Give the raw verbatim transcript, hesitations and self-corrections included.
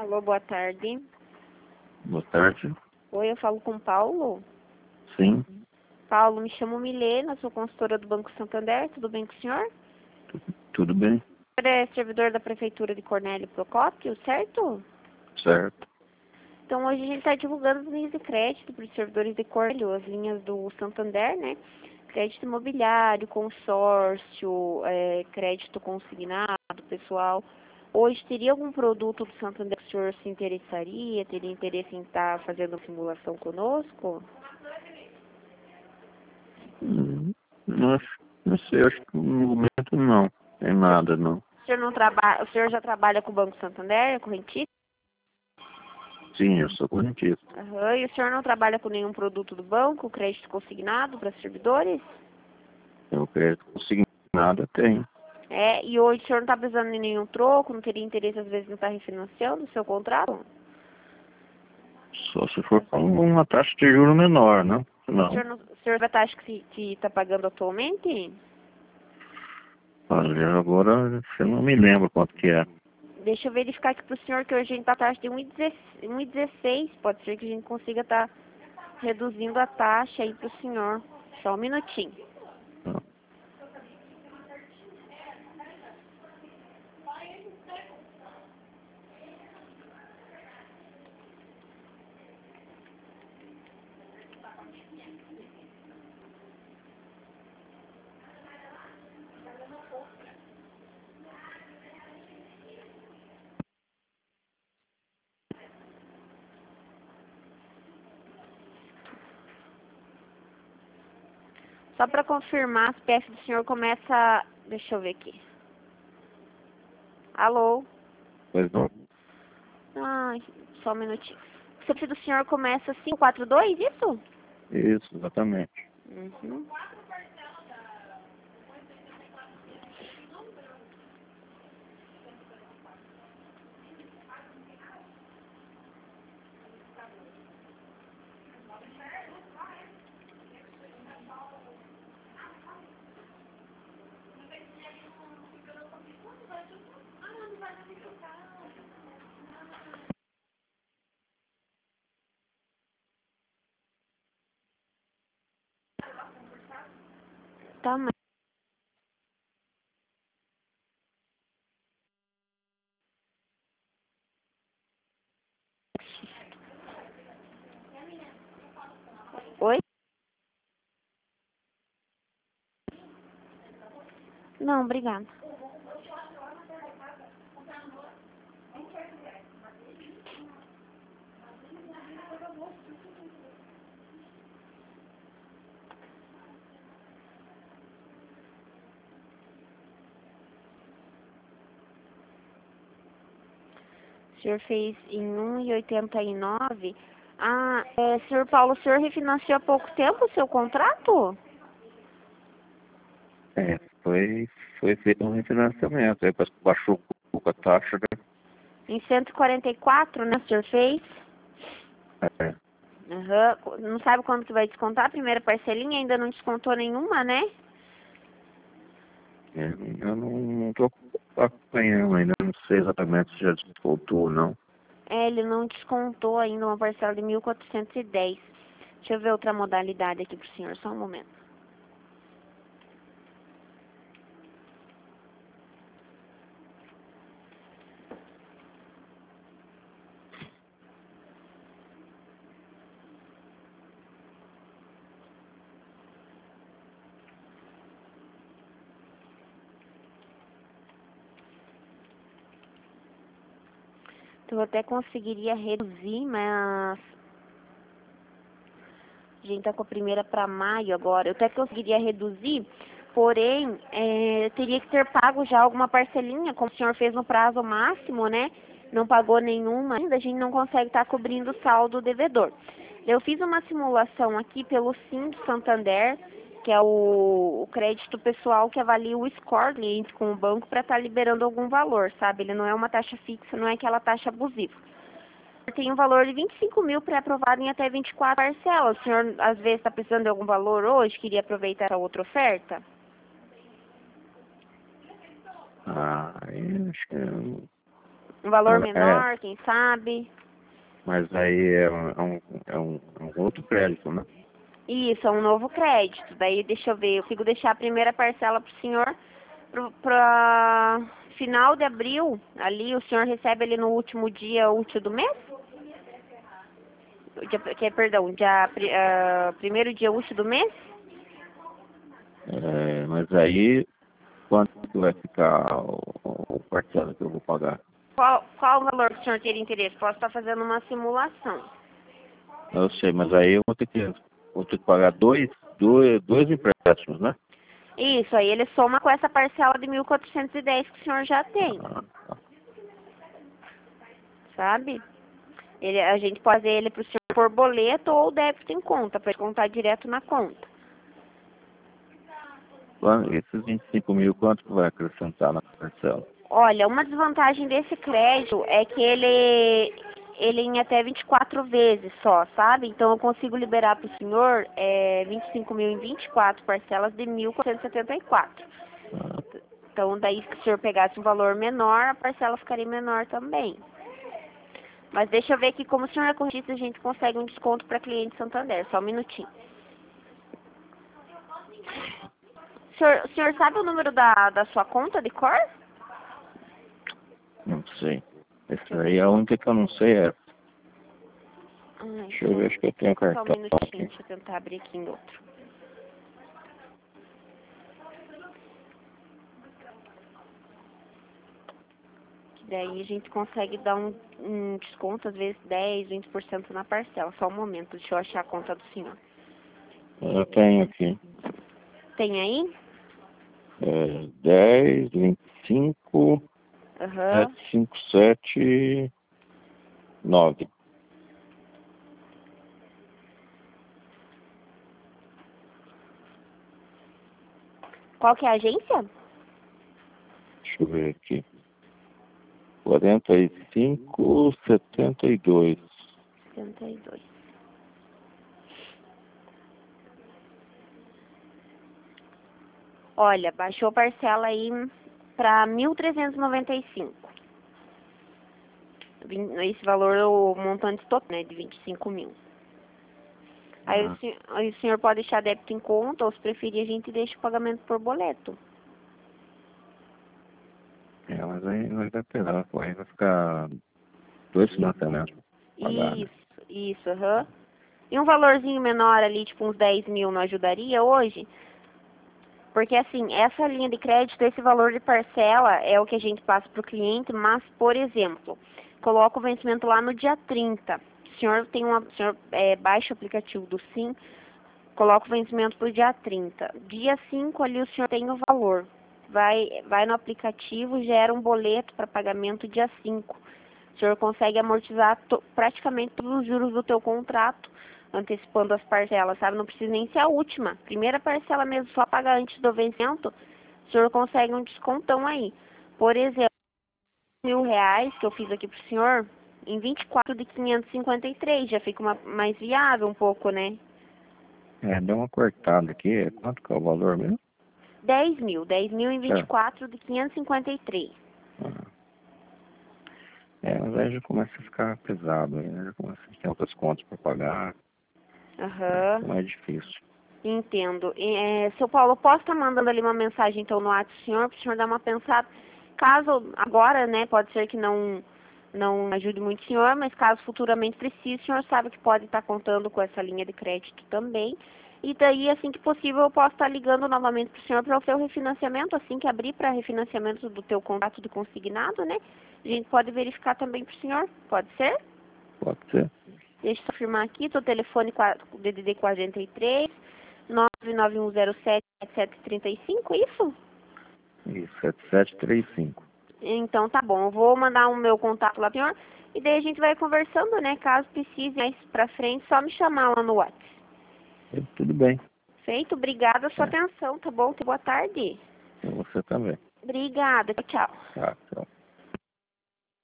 Alô, boa tarde. Boa tarde. Oi, eu falo com o Paulo. Sim, Paulo, me chamo Milena, sou consultora do Banco Santander. Tudo bem com o senhor? tudo bem? O senhor é servidor da Prefeitura de Cornélio Procópio, certo? Certo. Então, hoje a gente está divulgando as linhas de crédito para os servidores de Cornélio, as linhas do Santander, né? Crédito imobiliário, consórcio, é, crédito consignado, pessoal. Hoje, teria algum produto do Santander que o senhor se interessaria? Teria interesse em estar fazendo uma simulação conosco? Hum, Não, acho- não sei, acho que no momento não. Tem nada, não. O senhor, não traba... o senhor já trabalha com o Banco Santander, correntista? Sim, eu sou correntista. Aham. E o senhor não trabalha com nenhum produto do banco, crédito consignado para servidores? Eu crédito consignado tem. É, e hoje o senhor não está precisando de nenhum troco, não teria interesse às vezes em estar refinanciando o seu contrato? Só se for com uma taxa de juros menor, né? O Não. senhor, não, o senhor vai taxa que está pagando atualmente? Olha, agora eu não me lembro quanto que é. Deixa eu verificar aqui para o senhor que hoje a gente está taxa de um vírgula dezesseis. Pode ser que a gente consiga estar reduzindo a taxa aí para o senhor. Só um minutinho. Tá. Só para confirmar, a C P F do senhor começa... Deixa eu ver aqui. Alô? Pois não. Ai, só um minutinho. O C P F do senhor começa cinco quatro dois, isso? Isso, exatamente. Uhum. Tá, mas... Oi? Não, obrigada. O senhor fez em um e oitenta e nove. Ah, é, senhor Paulo, o senhor refinanciou há pouco tempo o seu contrato? É, foi, foi feito um refinanciamento. Aí baixou um pouco a taxa, Em cento e quarenta e quatro, né, o senhor fez? né? Aham. Não sabe quando que vai descontar? A primeira parcelinha ainda não descontou nenhuma, né? É, eu não estou acompanhando ainda, não sei exatamente se já descontou ou não. É, ele não descontou ainda uma parcela de mil quatrocentos e dez. Deixa eu ver outra modalidade aqui pro senhor, só um momento. Então, eu até conseguiria reduzir, mas a gente tá com a primeira para maio agora. Eu até conseguiria reduzir, porém, é, eu teria que ter pago já alguma parcelinha, como o senhor fez no prazo máximo, né? Não pagou nenhuma ainda, a gente não consegue estar cobrindo o saldo devedor. Eu fiz uma simulação aqui pelo Sim do Santander, que é o, o crédito pessoal que avalia o score cliente com o banco para estar liberando algum valor, sabe? Ele não é uma taxa fixa, não é aquela taxa abusiva. Tem um valor de vinte e cinco mil pré-aprovado em até vinte e quatro parcelas. O senhor, às vezes, está precisando de algum valor hoje? Queria aproveitar a outra oferta? Ah, eu acho que eu Um valor É. menor, quem sabe? Mas aí é um, é um, é um, é um outro crédito, né? Isso, é um novo crédito. Daí, deixa eu ver, eu consigo deixar a primeira parcela pro senhor para final de abril. Ali, o senhor recebe ele no último dia útil do mês? Dia, que, perdão, dia, uh, primeiro dia útil do mês? É, mas aí, quanto que vai ficar o, o parcela que eu vou pagar? Qual, qual o valor que o senhor teria interesse? Posso estar fazendo uma simulação. Eu sei, mas aí eu vou ter que, vou ter que pagar dois, dois, dois empréstimos, né? Isso, aí ele soma com essa parcela de mil quatrocentos e dez que o senhor já tem, Ah, tá. sabe? Ele, a gente pode fazer ele para o senhor por boleto ou débito em conta, para contar direto na conta. Quando- Esses vinte e cinco mil, quanto que vai acrescentar na parcela? Olha, uma desvantagem desse crédito é que ele, ele em até vinte e quatro vezes só, sabe? Então eu consigo liberar para o senhor é, vinte e cinco mil em vinte e quatro parcelas de mil quatrocentos e setenta e quatro. Ah, Então daí se o senhor pegasse um valor menor, a parcela ficaria menor também. Mas deixa eu ver aqui como o senhor é correntista, a gente consegue um desconto para cliente Santander. Só um minutinho. O senhor, o senhor sabe o número da, da sua conta de cor? não sei. Essa aí é a única que eu não sei é. Ai, Deixa eu ver, acho que eu tenho só um cartão minutinho, aqui. deixa eu tentar abrir aqui em outro. Que daí a gente consegue dar um, um desconto, às vezes dez, vinte por cento na parcela. Só um momento, deixa eu achar a conta do senhor. Eu tenho aqui. Tem aí? É, dez, vinte e cinco, Aham. sete cinco sete, nove. Qual que é a agência? Deixa eu ver aqui. quarenta e cinco, setenta e dois. setenta e dois. Olha, baixou a parcela aí para mil trezentos e noventa e cinco. Esse valor é o montante total, né, de vinte e cinco mil. Aí, Ah, o senhor, aí o senhor pode deixar débito em conta, ou se preferir a gente deixa o pagamento por boleto. é, mas aí vai dar pesado, pô. Aí vai ficar dois financiamentos pra pagar, né? Isso, isso, aham. E um valorzinho menor ali, tipo uns dez mil, não ajudaria hoje? Porque assim, essa linha de crédito, esse valor de parcela é o que a gente passa para o cliente, mas, por exemplo, coloca o vencimento lá no dia trinta. O senhor tem uma, o senhor é, baixa o aplicativo do Sim, coloca o vencimento para o dia trinta. Dia cinco ali o senhor tem o valor. Vai, vai no aplicativo, gera um boleto para pagamento dia cinco. O senhor consegue amortizar to, praticamente todos os juros do teu contrato, antecipando as parcelas, sabe? Não precisa nem ser a última. Primeira parcela mesmo, só pagar antes do vencimento, o senhor consegue um descontão aí. Por exemplo, mil reais que eu fiz aqui pro senhor, em vinte e quatro de quinhentos e cinquenta e três, já fica uma, mais viável um pouco, né? É, deu uma cortada aqui. Quanto que é o valor mesmo? dez mil. dez mil em vinte e É. quatro de quinhentos e cinquenta e três. Ah. É, mas aí já começa a ficar pesado, aí, né? Já começa a ter outras contas para pagar, aí Aham. fica mais difícil. Entendo. E, é, seu Paulo, eu posso estar mandando ali uma mensagem então no WhatsApp do senhor, para o senhor dar uma pensada. Caso agora, né, pode ser que não não ajude muito o senhor, mas caso futuramente precise, o senhor sabe que pode estar contando com essa linha de crédito também. E daí, assim que possível, eu posso estar ligando novamente para o senhor para o seu refinanciamento, assim que abrir para refinanciamento do teu contrato de consignado, né? A gente pode verificar também para o senhor, pode ser? Pode ser? Deixa eu só afirmar aqui, seu telefone D D D quarenta e três, nove nove um zero sete sete sete três cinco, isso? Isso, sete sete três cinco. Então tá bom, eu vou mandar o meu contato lá pro senhor e daí a gente vai conversando, né? Caso precise mais pra frente, só me chamar lá no WhatsApp. Tudo bem. Feito? Obrigada a sua É, atenção, tá bom? Boa tarde. você também. Obrigada, tchau. Tá, tchau.